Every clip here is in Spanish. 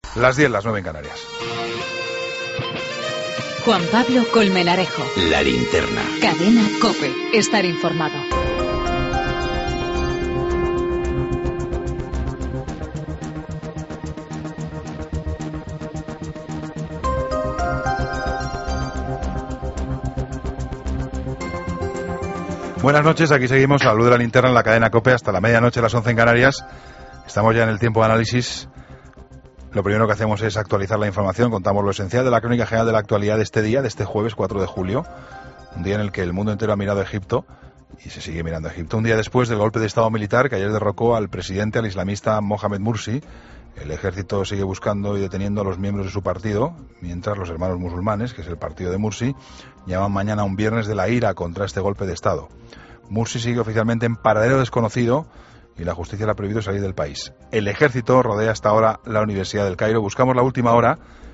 Las 10, las 9 en Canarias. Juan Pablo Colmenarejo. La Linterna. Cadena COPE. Estar informado. Buenas noches, aquí seguimos a la luz de la linterna en la cadena COPE hasta la medianoche, las 11 en Canarias. Estamos ya en el tiempo de análisis. Lo primero que hacemos es actualizar la información, contamos lo esencial de la crónica general de la actualidad de este día, de este jueves 4 de julio, un día en el que el mundo entero ha mirado a Egipto y se sigue mirando a Egipto. Un día después del golpe de Estado militar que ayer derrocó al presidente, al islamista Mohamed Morsi. El ejército sigue buscando y deteniendo a los miembros de su partido, mientras los hermanos musulmanes, que es el partido de Morsi, llaman mañana un viernes de la ira contra este golpe de Estado. Morsi sigue oficialmente en paradero desconocido y la justicia le ha prohibido salir del país. El ejército rodea hasta ahora la Universidad del Cairo. Buscamos la última hora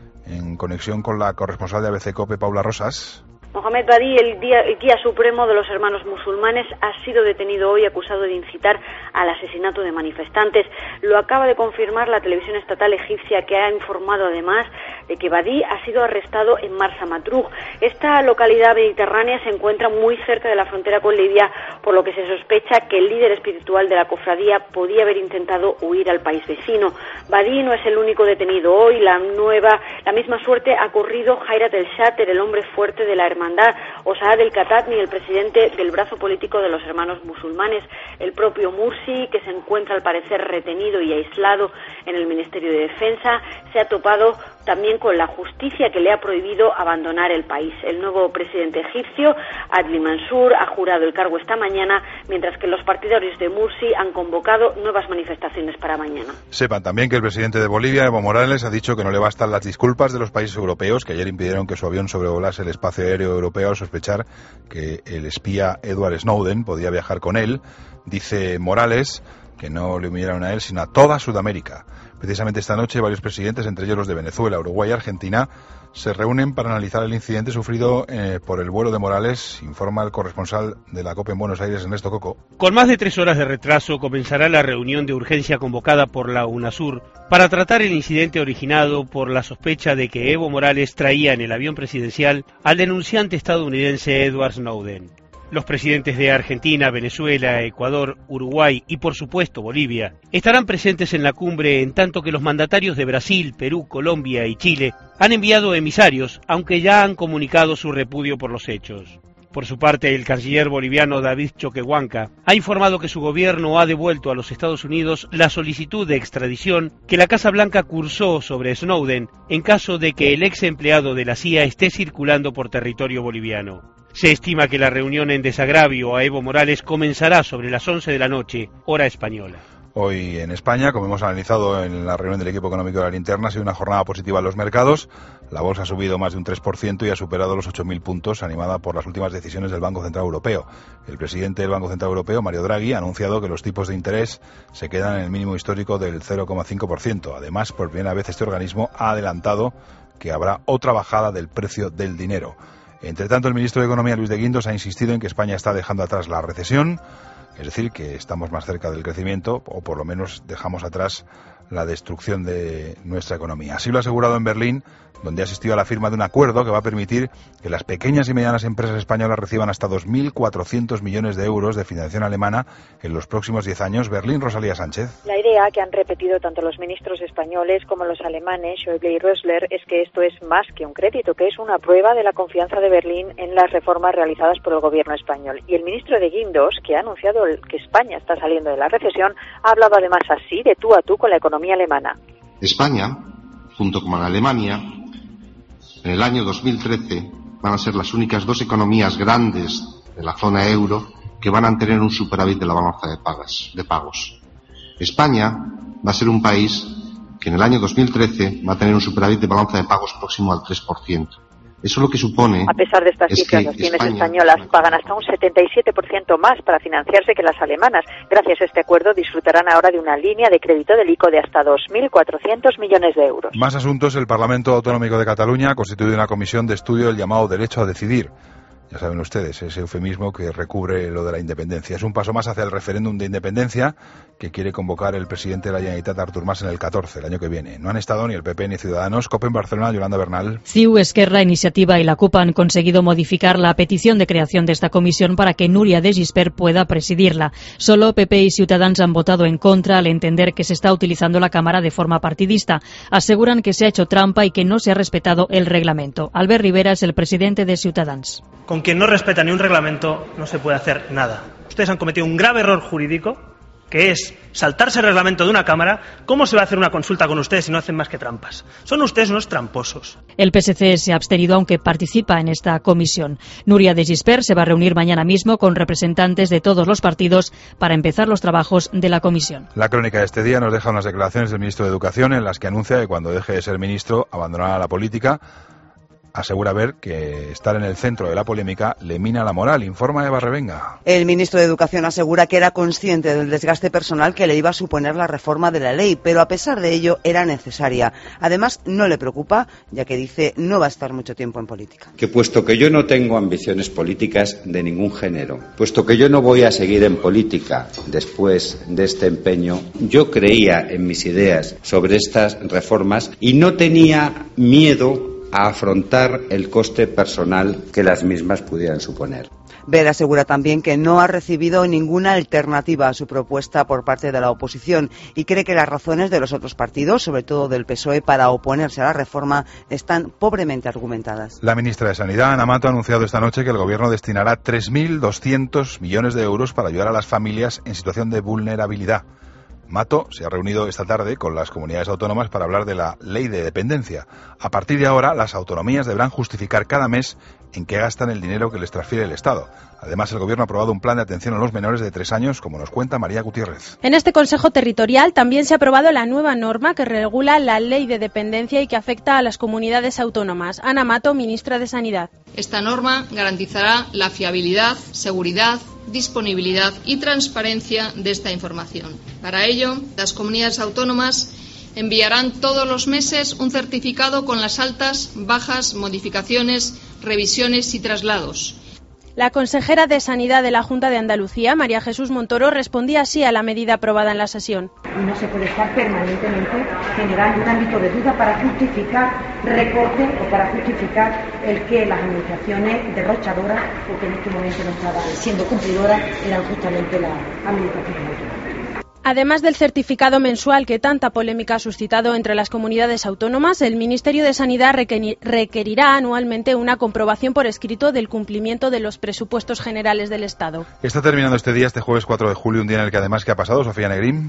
en conexión con la corresponsal de ABC COPE, Paula Rosas. Mohamed Badi, el guía supremo de los hermanos musulmanes, ha sido detenido hoy acusado de incitar al asesinato de manifestantes. Lo acaba de confirmar la televisión estatal egipcia, que ha informado además de que Badi ha sido arrestado en Marsa Matruh. Esta localidad mediterránea se encuentra muy cerca de la frontera con Libia, por lo que se sospecha que el líder espiritual de la cofradía podía haber intentado huir al país vecino. Badi no es el único detenido hoy. La misma suerte ha corrido Hayrat el-Shater, el hombre fuerte de la hermandad, o Saad el-Khatami, el presidente del brazo político de los hermanos musulmanes. El propio Morsi, que se encuentra al parecer retenido y aislado en el Ministerio de Defensa, se ha topado también con la justicia, que le ha prohibido abandonar el país. El nuevo presidente egipcio, Adli Mansur, ha jurado el cargo esta mañana, mientras que los partidarios de Morsi han convocado nuevas manifestaciones para mañana. Sepan también que el presidente de Bolivia, Evo Morales, ha dicho que no le bastan las disculpas de los países europeos, que ayer impidieron que su avión sobrevolase el espacio aéreo europeo al sospechar que el espía Edward Snowden podía viajar con él. Dice Morales que no le humillaron a él, sino a toda Sudamérica. Precisamente esta noche varios presidentes, entre ellos los de Venezuela, Uruguay y Argentina, se reúnen para analizar el incidente sufrido por el vuelo de Morales, informa el corresponsal de la COPE en Buenos Aires, Ernesto Coco. Con más de 3 horas de retraso comenzará la reunión de urgencia convocada por la UNASUR para tratar el incidente originado por la sospecha de que Evo Morales traía en el avión presidencial al denunciante estadounidense Edward Snowden. Los presidentes de Argentina, Venezuela, Ecuador, Uruguay y, por supuesto, Bolivia estarán presentes en la cumbre, en tanto que los mandatarios de Brasil, Perú, Colombia y Chile han enviado emisarios, aunque ya han comunicado su repudio por los hechos. Por su parte, el canciller boliviano David Choquehuanca ha informado que su gobierno ha devuelto a los Estados Unidos la solicitud de extradición que la Casa Blanca cursó sobre Snowden en caso de que el ex empleado de la CIA esté circulando por territorio boliviano. Se estima que la reunión en desagravio a Evo Morales comenzará sobre las 11 de la noche, hora española. Hoy en España, como hemos analizado en la reunión del equipo económico de la linterna, ha sido una jornada positiva en los mercados. La bolsa ha subido más de un 3% y ha superado los 8.000 puntos, animada por las últimas decisiones del Banco Central Europeo. El presidente del Banco Central Europeo, Mario Draghi, ha anunciado que los tipos de interés se quedan en el mínimo histórico del 0,5%. Además, por primera vez este organismo ha adelantado que habrá otra bajada del precio del dinero. Entre tanto, el ministro de Economía, Luis de Guindos, ha insistido en que España está dejando atrás la recesión, es decir, que estamos más cerca del crecimiento, o por lo menos dejamos atrás la destrucción de nuestra economía. Así lo ha asegurado en Berlín, donde ha asistido a la firma de un acuerdo que va a permitir que las pequeñas y medianas empresas españolas reciban hasta 2.400 millones de euros de financiación alemana en los próximos 10 años. Berlín, Rosalía Sánchez. La idea que han repetido tanto los ministros españoles como los alemanes, Schäuble y Rösler, es que esto es más que un crédito, que es una prueba de la confianza de Berlín en las reformas realizadas por el gobierno español. Y el ministro de Guindos, que ha anunciado que España está saliendo de la recesión, ha hablado además así, de tú a tú, con la economía alemana. España, junto con Alemania, en el año 2013 van a ser las únicas dos economías grandes de la zona euro que van a tener un superávit de la balanza de pagos. España va a ser un país que en el año 2013 va a tener un superávit de balanza de pagos próximo al 3%. Eso lo que supone... A pesar de estas cifras, las pymes españolas pagan hasta un 77% más para financiarse que las alemanas. Gracias a este acuerdo disfrutarán ahora de una línea de crédito del ICO de hasta 2.400 millones de euros. Más asuntos. El Parlamento Autonómico de Cataluña ha constituido una comisión de estudio del llamado derecho a decidir. Ya saben ustedes, ese eufemismo que recubre lo de la independencia. Es un paso más hacia el referéndum de independencia que quiere convocar el presidente de la Generalitat, Artur Mas, en el 14, el año que viene. No han estado ni el PP ni Ciudadanos. COPE en Barcelona, Yolanda Bernal. CiU, Esquerra, Iniciativa y la CUP han conseguido modificar la petición de creación de esta comisión para que Núria de Gispert pueda presidirla. Solo PP y Ciudadanos han votado en contra al entender que se está utilizando la Cámara de forma partidista. Aseguran que se ha hecho trampa y que no se ha respetado el reglamento. Albert Rivera es el presidente de Ciudadanos. Con quien no respeta ni un reglamento no se puede hacer nada. Ustedes han cometido un grave error jurídico, que es saltarse el reglamento de una Cámara. ¿Cómo se va a hacer una consulta con ustedes si no hacen más que trampas? Son ustedes unos tramposos. El PSC se ha abstenido aunque participa en esta comisión. Núria de Gispert se va a reunir mañana mismo con representantes de todos los partidos para empezar los trabajos de la comisión. La crónica de este día nos deja unas declaraciones del ministro de Educación en las que anuncia que cuando deje de ser ministro abandonará la política. Asegura ver que estar en el centro de la polémica le mina la moral. Informa Eva Revenga. El ministro de Educación asegura que era consciente del desgaste personal que le iba a suponer la reforma de la ley, pero a pesar de ello era necesaria. Además, no le preocupa, ya que dice no va a estar mucho tiempo en política. Que puesto que yo no tengo ambiciones políticas de ningún género, puesto que yo no voy a seguir en política después de este empeño, yo creía en mis ideas sobre estas reformas y no tenía miedo a afrontar el coste personal que las mismas pudieran suponer. Ver asegura también que no ha recibido ninguna alternativa a su propuesta por parte de la oposición y cree que las razones de los otros partidos, sobre todo del PSOE, para oponerse a la reforma están pobremente argumentadas. La ministra de Sanidad, Ana Mato, ha anunciado esta noche que el Gobierno destinará 3.200 millones de euros para ayudar a las familias en situación de vulnerabilidad. Mato se ha reunido esta tarde con las comunidades autónomas para hablar de la ley de dependencia. A partir de ahora, las autonomías deberán justificar cada mes en qué gastan el dinero que les transfiere el Estado. Además, el Gobierno ha aprobado un plan de atención a los menores de 3 años, como nos cuenta María Gutiérrez. En este Consejo Territorial también se ha aprobado la nueva norma que regula la ley de dependencia y que afecta a las comunidades autónomas. Ana Mato, ministra de Sanidad. Esta norma garantizará la fiabilidad, seguridad, disponibilidad y transparencia de esta información. Para ello, las comunidades autónomas enviarán todos los meses un certificado con las altas, bajas, modificaciones, revisiones y traslados. La consejera de Sanidad de la Junta de Andalucía, María Jesús Montoro, respondía así a la medida aprobada en la sesión. No se puede estar permanentemente generando un ámbito de duda para justificar recortes o para justificar el que las administraciones derrochadoras, o que en este momento no estaban siendo cumplidoras, eran justamente las administraciones autónomas. Además del certificado mensual que tanta polémica ha suscitado entre las comunidades autónomas, el Ministerio de Sanidad requerirá anualmente una comprobación por escrito del cumplimiento de los presupuestos generales del Estado. Está terminando este día, este jueves 4 de julio, un día en el que además, ¿qué ha pasado, Sofía Negrín?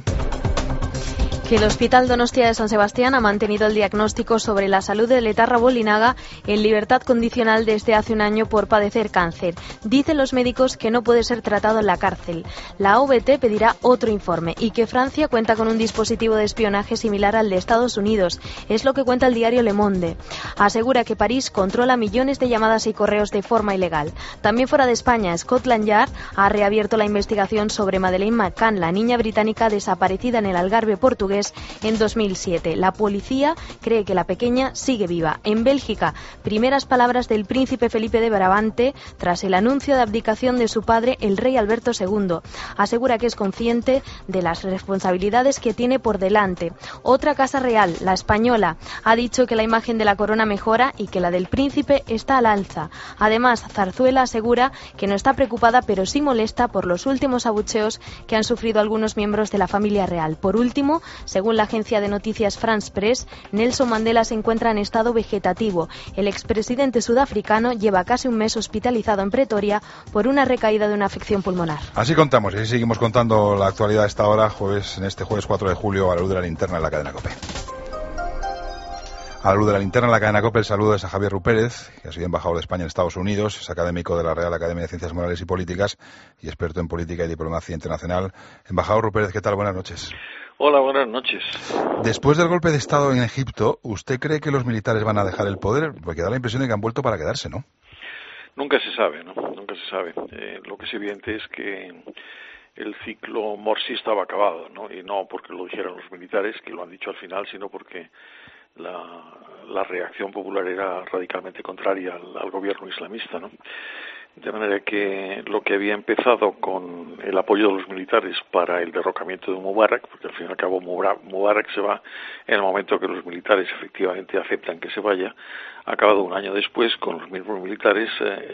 Que el Hospital Donostia de San Sebastián ha mantenido el diagnóstico sobre la salud de Letarra Bolinaga en libertad condicional desde hace un año por padecer cáncer. Dicen los médicos que no puede ser tratado en la cárcel. La AVT pedirá otro informe y que Francia cuenta con un dispositivo de espionaje similar al de Estados Unidos. Es lo que cuenta el diario Le Monde. Asegura que París controla millones de llamadas y correos de forma ilegal. También fuera de España, Scotland Yard ha reabierto la investigación sobre Madeleine McCann, la niña británica desaparecida en el Algarve portugués en 2007. La policía cree que la pequeña sigue viva. En Bélgica, primeras palabras del príncipe Felipe de Brabante tras el anuncio de abdicación de su padre, el rey Alberto II. Asegura que es consciente de las responsabilidades que tiene por delante. Otra casa real, la española, ha dicho que la imagen de la corona mejora y que la del príncipe está al alza. Además, Zarzuela asegura que no está preocupada, pero sí molesta por los últimos abucheos que han sufrido algunos miembros de la familia real. Por último, según la agencia de noticias France Press, Nelson Mandela se encuentra en estado vegetativo. El expresidente sudafricano lleva casi un mes hospitalizado en Pretoria por una recaída de una afección pulmonar. Así contamos y así seguimos contando la actualidad a esta hora, en este jueves 4 de julio, a la luz de la linterna en la cadena COPE. A la luz de la linterna en la cadena COPE, el saludo es a Javier Rupérez, que ha sido embajador de España en Estados Unidos, es académico de la Real Academia de Ciencias Morales y Políticas y experto en política y diplomacia internacional. Embajador Rupérez, ¿qué tal? Buenas noches. Hola, buenas noches. Después del golpe de Estado en Egipto, ¿usted cree que los militares van a dejar el poder? Porque da la impresión de que han vuelto para quedarse, ¿no? Nunca se sabe, ¿no? Nunca se sabe. Lo que es evidente es que el ciclo Morsi estaba acabado, ¿no? Y no porque lo dijeran los militares, que lo han dicho al final, sino porque la reacción popular era radicalmente contraria al gobierno islamista, ¿no? De manera que lo que había empezado con el apoyo de los militares para el derrocamiento de Mubarak, porque al fin y al cabo Mubarak se va en el momento que los militares efectivamente aceptan que se vaya, ha acabado un año después con los mismos militares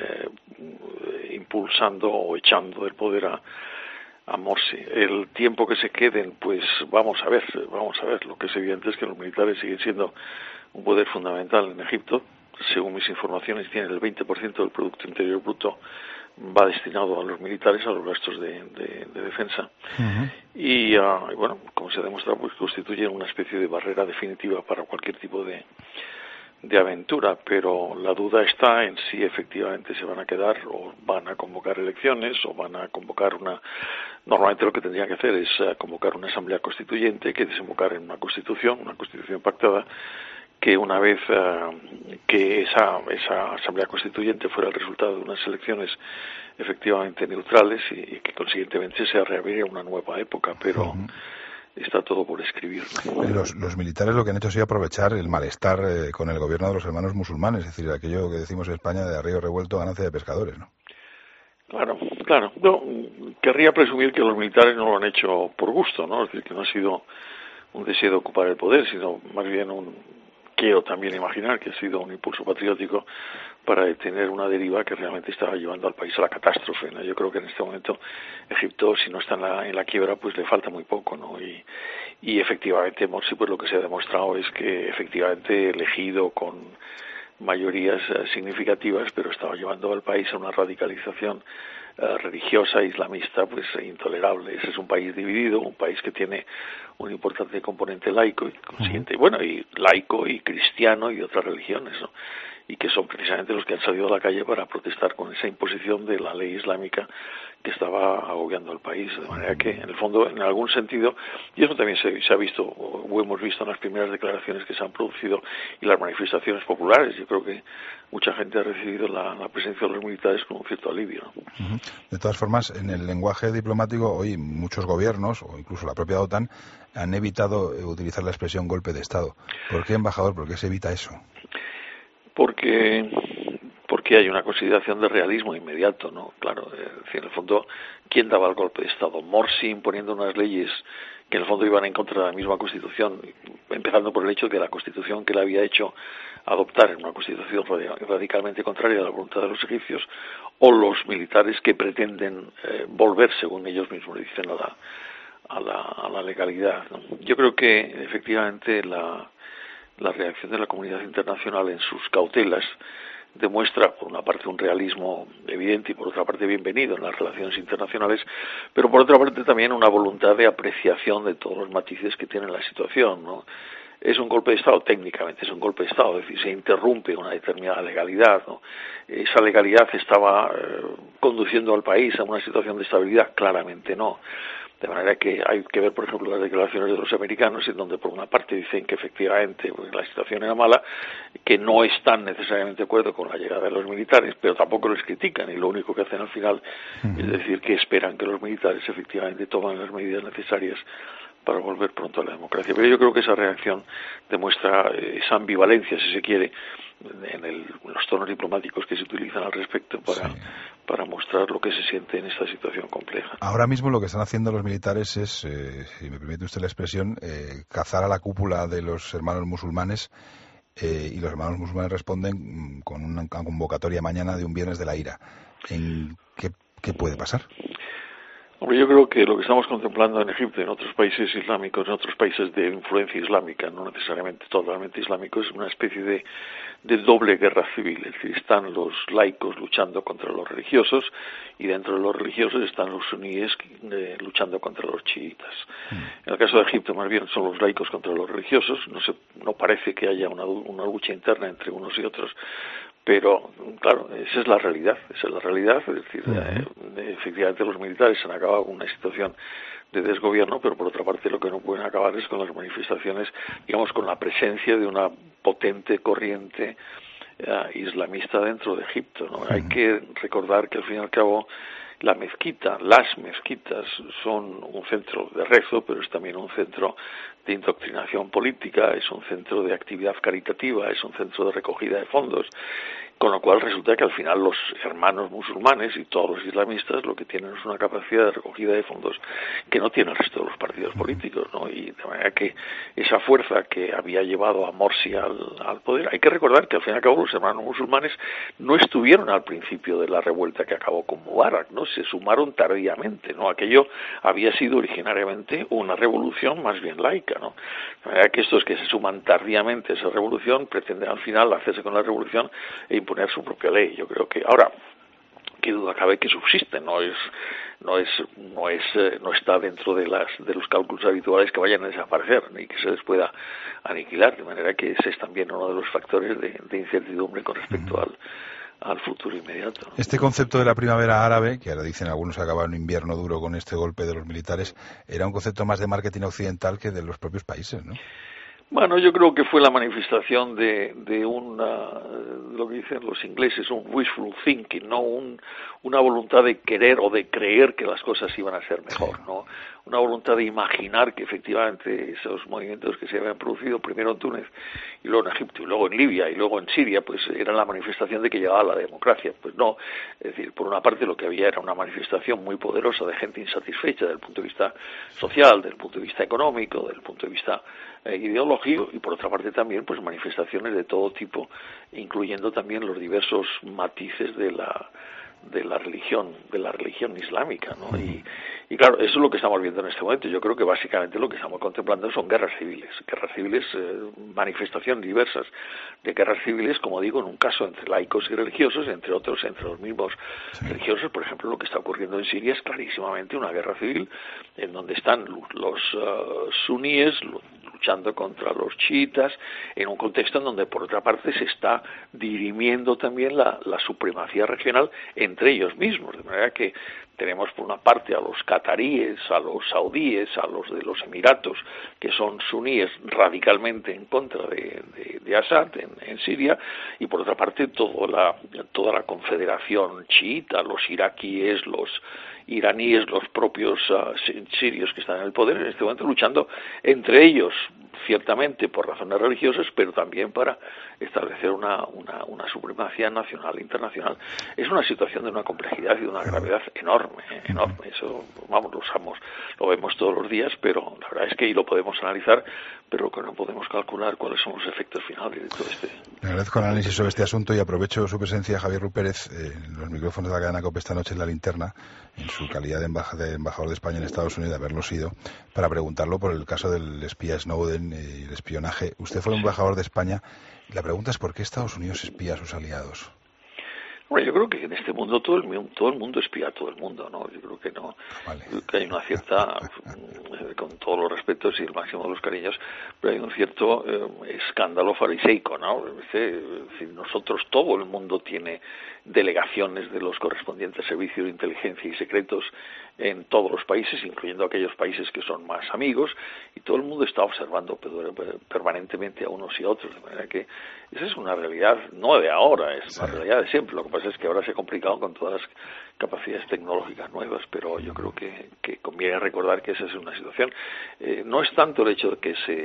impulsando o echando del poder a Morsi. El tiempo que se queden, pues vamos a ver. Lo que es evidente es que los militares siguen siendo un poder fundamental en Egipto. Según mis informaciones, tienen el 20% del Producto Interior Bruto va destinado a los militares, a los gastos de defensa. Uh-huh. Y bueno, como se ha demostrado, pues constituyen una especie de barrera definitiva para cualquier tipo de aventura, pero la duda está en si efectivamente se van a quedar o van a convocar elecciones o van a convocar Normalmente lo que tendrían que hacer es convocar una asamblea constituyente que desembocar en una constitución pactada, que una vez que esa asamblea constituyente fuera el resultado de unas elecciones efectivamente neutrales y que consiguientemente se reabriera una nueva época, pero uh-huh. Está todo por escribir, ¿no? Los militares lo que han hecho ha sido aprovechar el malestar con el gobierno de los hermanos musulmanes, es decir, aquello que decimos en España de a río revuelto, ganancia de pescadores, ¿no? Claro. No, querría presumir que los militares no lo han hecho por gusto, ¿no? Es decir, que no ha sido un deseo de ocupar el poder, sino más bien quiero también imaginar que ha sido un impulso patriótico para detener una deriva que realmente estaba llevando al país a la catástrofe, ¿no? Yo creo que en este momento Egipto, si no está en la quiebra, pues le falta muy poco, ¿no? Y efectivamente Morsi, pues lo que se ha demostrado es que efectivamente elegido con mayorías significativas, pero estaba llevando al país a una radicalización religiosa islamista pues intolerable. Ese es un país dividido, un país que tiene un importante componente laico y consciente, y laico y cristiano y otras religiones, ¿no? Y que son precisamente los que han salido a la calle para protestar con esa imposición de la ley islámica que estaba agobiando al país, de manera que en el fondo, en algún sentido, y eso también se ha visto o hemos visto en las primeras declaraciones que se han producido y las manifestaciones populares, yo creo que mucha gente ha recibido la presencia de los militares con un cierto alivio, ¿no? Uh-huh. De todas formas, en el lenguaje diplomático, hoy muchos gobiernos, o incluso la propia OTAN, han evitado utilizar la expresión golpe de Estado. ¿Por qué, embajador? ¿Por qué se evita eso? Porque hay una consideración de realismo inmediato, ¿no? Claro, en el fondo, ¿quién daba el golpe de Estado? Morsi imponiendo unas leyes que en el fondo iban en contra de la misma Constitución, empezando por el hecho de que la Constitución que le había hecho adoptar en una Constitución radicalmente contraria a la voluntad de los egipcios, o los militares que pretenden volver, según ellos mismos dicen, a la legalidad, ¿no? Yo creo que efectivamente la reacción de la comunidad internacional en sus cautelas demuestra, por una parte, un realismo evidente y, por otra parte, bienvenido en las relaciones internacionales, pero, por otra parte, también una voluntad de apreciación de todos los matices que tiene la situación, ¿no? Es un golpe de Estado, técnicamente es un golpe de Estado, es decir, se interrumpe una determinada legalidad, ¿no? Esa legalidad estaba conduciendo al país a una situación de estabilidad, claramente no. De manera que hay que ver, por ejemplo, las declaraciones de los americanos, en donde por una parte dicen que efectivamente pues, la situación era mala, que no están necesariamente de acuerdo con la llegada de los militares, pero tampoco los critican, y lo único que hacen al final es decir que esperan que los militares efectivamente tomen las medidas necesarias para volver pronto a la democracia. Pero yo creo que esa reacción demuestra esa ambivalencia, si se quiere, en los tonos diplomáticos que se utilizan al respecto para mostrar lo que se siente en esta situación compleja. Ahora mismo lo que están haciendo los militares es, si me permite usted la expresión, cazar a la cúpula de los hermanos musulmanes, y los hermanos musulmanes responden con una convocatoria mañana de un viernes de la ira. ¿Qué puede pasar? Hombre, yo creo que lo que estamos contemplando en Egipto y en otros países islámicos, en otros países de influencia islámica, no necesariamente totalmente islámicos, es una especie de doble guerra civil. Es decir, están los laicos luchando contra los religiosos y dentro de los religiosos están los suníes luchando contra los chiitas. En el caso de Egipto, más bien, son los laicos contra los religiosos. No parece que haya una lucha interna entre unos y otros, pero claro, esa es la realidad, es decir, efectivamente los militares han acabado con una situación de desgobierno, pero por otra parte lo que no pueden acabar es con las manifestaciones, digamos, con la presencia de una potente corriente islamista dentro de Egipto, ¿no? Hay que recordar que al fin y al cabo las mezquitas son un centro de rezo, pero es también un centro de indoctrinación política, es un centro de actividad caritativa, es un centro de recogida de fondos, con lo cual resulta que al final los hermanos musulmanes y todos los islamistas lo que tienen es una capacidad de recogida de fondos que no tiene el resto de los partidos políticos, ¿no? Y de manera que esa fuerza que había llevado a Morsi al poder, hay que recordar que al fin y al cabo los hermanos musulmanes no estuvieron al principio de la revuelta que acabó con Mubarak, ¿no? Se sumaron tardíamente, ¿no? Aquello había sido originariamente una revolución más bien laica, ¿no? De manera que estos que se suman tardíamente a esa revolución pretenden al final hacerse con la revolución e imponer su propia ley. Yo creo que ahora, qué duda cabe que subsiste, no está dentro de los cálculos habituales que vayan a desaparecer ni que se les pueda aniquilar, de manera que ese es también uno de los factores de incertidumbre con respecto al futuro inmediato. Este concepto de la primavera árabe, que ahora dicen algunos que acaba en un invierno duro con este golpe de los militares, era un concepto más de marketing occidental que de los propios países, ¿no? Bueno, yo creo que fue la manifestación de lo que dicen los ingleses, un wishful thinking, ¿no? Una voluntad de querer o de creer que las cosas iban a ser mejor, ¿no? Una voluntad de imaginar que efectivamente esos movimientos que se habían producido primero en Túnez y luego en Egipto y luego en Libia y luego en Siria, pues eran la manifestación de que llegaba la democracia. Pues no, es decir, por una parte lo que había era una manifestación muy poderosa de gente insatisfecha desde el punto de vista social, desde el punto de vista económico, desde el punto de vista ideológico, y por otra parte también pues manifestaciones de todo tipo, incluyendo también los diversos matices de la religión islámica, ¿no? Y claro, eso es lo que estamos viendo en este momento. Yo creo que básicamente lo que estamos contemplando son guerras civiles, manifestaciones diversas de guerras civiles, como digo, en un caso entre laicos y religiosos, entre otros entre los mismos religiosos. Por ejemplo, lo que está ocurriendo en Siria es clarísimamente una guerra civil en donde están los suníes luchando contra los chiitas, en un contexto en donde por otra parte se está dirimiendo también la supremacía regional entre ellos mismos, de manera que tenemos por una parte a los cataríes, a los saudíes, a los de los Emiratos, que son suníes radicalmente en contra de Assad en Siria, y por otra parte toda la confederación chiita, los iraquíes, los iraníes, los propios sirios que están en el poder en este momento, luchando entre ellos, ciertamente por razones religiosas, pero también para establecer una supremacía nacional e internacional. Es una situación de una complejidad y de una gravedad enorme. Eso, lo vemos todos los días, pero la verdad es que ahí lo podemos analizar, pero que no podemos calcular cuáles son los efectos finales de todo este. Le agradezco el análisis sobre este asunto y aprovecho su presencia, Javier Rupérez, en los micrófonos de la cadena COPE esta noche en La Linterna, en su calidad de embajador de España en Estados Unidos, de haberlo sido, para preguntarlo por el caso del espía Snowden y el espionaje. Usted fue el embajador de España. La pregunta es ¿por qué Estados Unidos espía a sus aliados? Bueno, yo creo que en este mundo todo el mundo espía a todo el mundo, ¿no? Yo creo que no, que hay una cierta, con todos los respetos y el máximo de los cariños, pero hay un cierto escándalo fariseico, ¿no? Es decir, nosotros, todo el mundo tiene delegaciones de los correspondientes servicios de inteligencia y secretos en todos los países, incluyendo aquellos países que son más amigos, y todo el mundo está observando permanentemente a unos y a otros, de manera que esa es una realidad no de ahora, es una realidad de siempre. Lo que pasa es que ahora se ha complicado con todas las capacidades tecnológicas nuevas, pero yo creo que conviene recordar que esa es una situación. No es tanto el hecho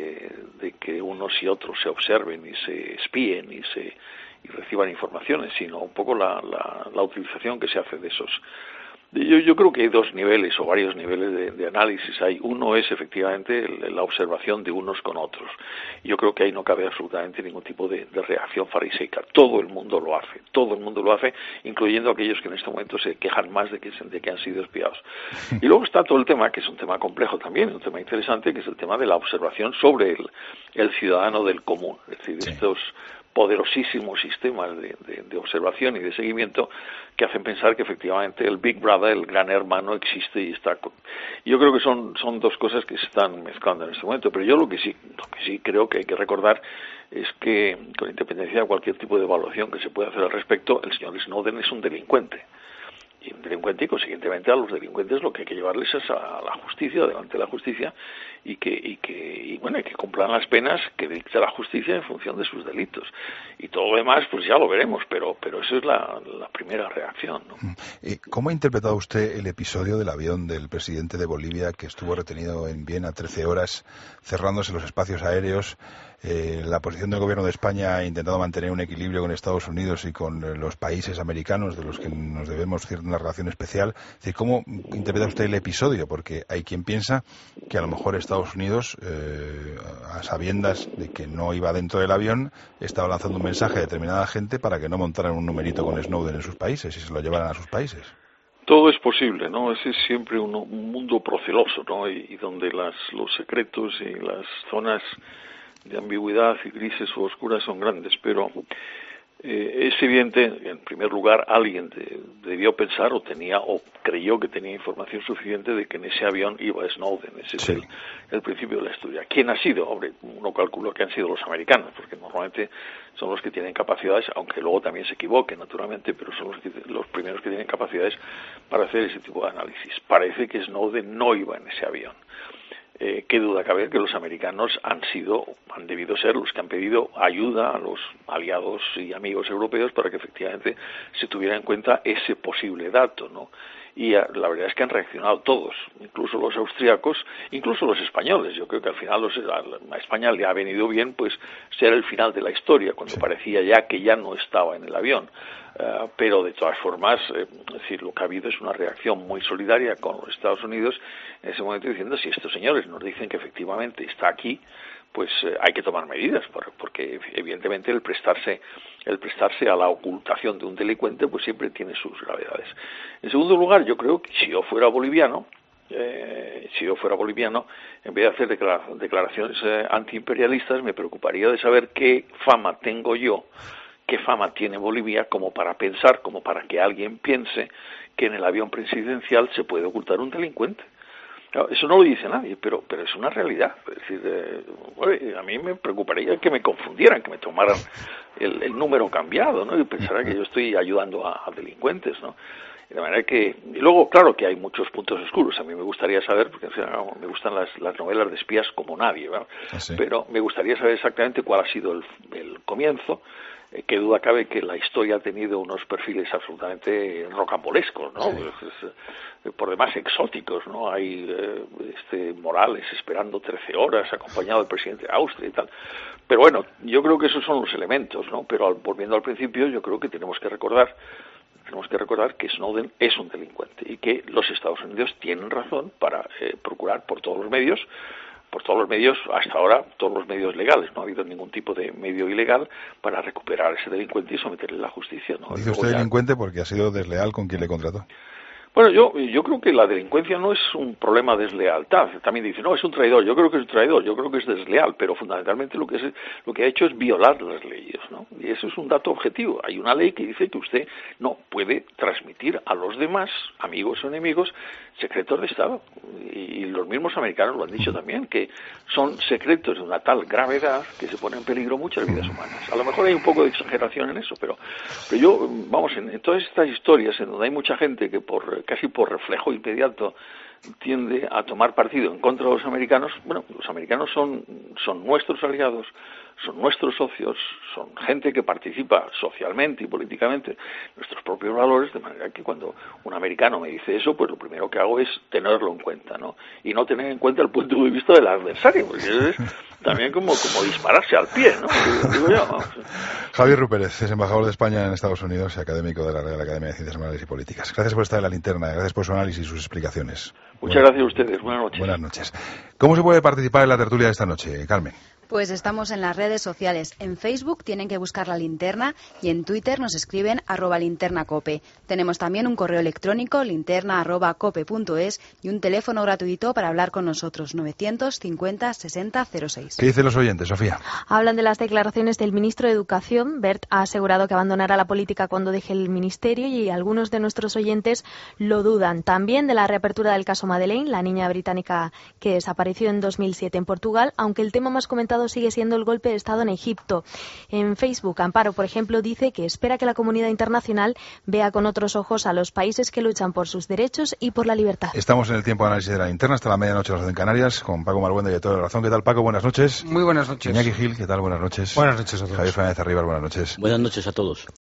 de que unos y otros se observen y se espíen y reciban informaciones, sino un poco la utilización que se hace de esos. Yo creo que hay dos niveles o varios niveles de análisis. Uno es efectivamente la observación de unos con otros. Yo creo que ahí no cabe absolutamente ningún tipo de reacción fariseica. Todo el mundo lo hace, incluyendo aquellos que en este momento se quejan más de que han sido espiados. Y luego está todo el tema, que es un tema complejo también, un tema interesante, que es el tema de la observación sobre el ciudadano del común. Es decir, estos poderosísimos sistemas de observación y de seguimiento que hacen pensar que efectivamente el Big Brother, el gran hermano, existe y está. Yo creo que son dos cosas que se están mezclando en este momento, pero yo lo que sí creo que hay que recordar es que, con independencia de cualquier tipo de evaluación que se pueda hacer al respecto, el señor Snowden es un delincuente. un delincuente, y consiguientemente a los delincuentes lo que hay que llevarles es a la justicia, delante de la justicia, y que cumplan las penas que dicta la justicia en función de sus delitos. Y todo lo demás, pues ya lo veremos, pero esa es la primera reacción, ¿no? ¿Cómo ha interpretado usted el episodio del avión del presidente de Bolivia que estuvo retenido en Viena 13 horas, cerrándose los espacios aéreos? La posición del gobierno de España ha intentado mantener un equilibrio con Estados Unidos y con los países americanos de los que nos debemos una relación especial. Es decir, ¿cómo interpreta usted el episodio? Porque hay quien piensa que a lo mejor Estados Unidos, a sabiendas de que no iba dentro del avión, estaba lanzando un mensaje a determinada gente para que no montaran un numerito con Snowden en sus países y se lo llevaran a sus países. Todo es posible, ¿no? Ese es siempre un mundo proceloso, ¿no? Y donde los secretos y las zonas de ambigüedad y grises o oscuras son grandes, pero es evidente, en primer lugar, alguien debió pensar o creyó que tenía información suficiente de que en ese avión iba Snowden. Ese es el principio de la historia. ¿Quién ha sido? Hombre, uno calcula que han sido los americanos, porque normalmente son los que tienen capacidades, aunque luego también se equivoquen, naturalmente, pero son los primeros que tienen capacidades para hacer ese tipo de análisis. Parece que Snowden no iba en ese avión. Qué duda cabe que los americanos han debido ser los que han pedido ayuda a los aliados y amigos europeos para que efectivamente se tuviera en cuenta ese posible dato, ¿no? Y la verdad es que han reaccionado todos, incluso los austríacos, incluso los españoles. Yo creo que al final a España le ha venido bien pues ser el final de la historia, cuando parecía ya que ya no estaba en el avión. Pero de todas formas, es decir, lo que ha habido es una reacción muy solidaria con los Estados Unidos en ese momento, diciendo si estos señores nos dicen que efectivamente está aquí, pues hay que tomar medidas, porque evidentemente el prestarse a la ocultación de un delincuente pues siempre tiene sus gravedades. En segundo lugar, yo creo que si yo fuera boliviano, en vez de hacer declaraciones antiimperialistas, me preocuparía de saber qué fama tengo yo, qué fama tiene Bolivia como para que alguien piense que en el avión presidencial se puede ocultar un delincuente. Claro, eso no lo dice nadie, pero es una realidad. Es decir, a mí me preocuparía que me confundieran, que me tomaran el número cambiado, ¿no? Y pensaran que yo estoy ayudando a delincuentes, ¿no? De manera que, y luego, claro que hay muchos puntos oscuros. A mí me gustaría saber, porque me gustan las novelas de espías como nadie, ¿verdad? ¿Sí? Pero me gustaría saber exactamente cuál ha sido el comienzo. Qué duda cabe que la historia ha tenido unos perfiles absolutamente rocambolescos, ¿no? Sí. Por demás exóticos, ¿no? Hay Morales esperando 13 horas acompañado del presidente de Austria y tal. Pero bueno, yo creo que esos son los elementos, ¿no? Pero volviendo al principio, yo creo que tenemos que recordar que Snowden es un delincuente y que los Estados Unidos tienen razón para procurar por todos los medios, hasta ahora, todos los medios legales. No ha habido ningún tipo de medio ilegal para recuperar a ese delincuente y someterle a la justicia, ¿no? Dice usted delincuente porque ha sido desleal con quien le contrató. Bueno, yo creo que la delincuencia no es un problema de deslealtad. También dice, no, es un traidor. Yo creo que es un traidor, yo creo que es desleal, pero fundamentalmente lo que ha hecho es violar las leyes, ¿no? Y eso es un dato objetivo. Hay una ley que dice que usted no puede transmitir a los demás, amigos o enemigos, secretos de Estado. Y los mismos americanos lo han dicho también, que son secretos de una tal gravedad que se ponen en peligro muchas vidas humanas. A lo mejor hay un poco de exageración en eso, pero yo, vamos, en todas estas historias en donde hay mucha gente que casi por reflejo inmediato tiende a tomar partido en contra de los americanos, bueno, los americanos son nuestros aliados, son nuestros socios, son gente que participa socialmente y políticamente en nuestros propios valores, de manera que cuando un americano me dice eso, pues lo primero que hago es tenerlo en cuenta, ¿no? Y no tener en cuenta el punto de vista del adversario, porque es también como dispararse al pie, ¿no? Digo yo, vamos. Javier Rupérez es embajador de España en Estados Unidos y académico de la Real Academia de Ciencias Morales y Políticas. Gracias por estar en la linterna, gracias por su análisis y sus explicaciones. Muchas gracias a ustedes. Buenas noches. Buenas noches. ¿Cómo se puede participar en la tertulia de esta noche, Carmen? Pues estamos en las redes sociales. En Facebook tienen que buscar La Linterna y en Twitter nos escriben @linternacope. Tenemos también un correo electrónico linterna@cope.es y un teléfono gratuito para hablar con nosotros 950 60 06. ¿Qué dicen los oyentes, Sofía? Hablan de las declaraciones del ministro de Educación. Bert ha asegurado que abandonará la política cuando deje el ministerio y algunos de nuestros oyentes lo dudan. También de la reapertura del caso Madeleine, la niña británica que desapareció en 2007 en Portugal, aunque el tema más comentado resultado sigue siendo el golpe de Estado en Egipto. En Facebook, Amparo, por ejemplo, dice que espera que la comunidad internacional vea con otros ojos a los países que luchan por sus derechos y por la libertad. Estamos en el tiempo de análisis de la linterna hasta la medianoche de las en Canarias con Paco Marbuende, director de La Razón. ¿Qué tal, Paco? Buenas noches. Muy buenas noches. Iñaki Gil, ¿qué tal? Buenas noches. Buenas noches a todos. Javier Fernández Arribas, buenas noches. Buenas noches a todos.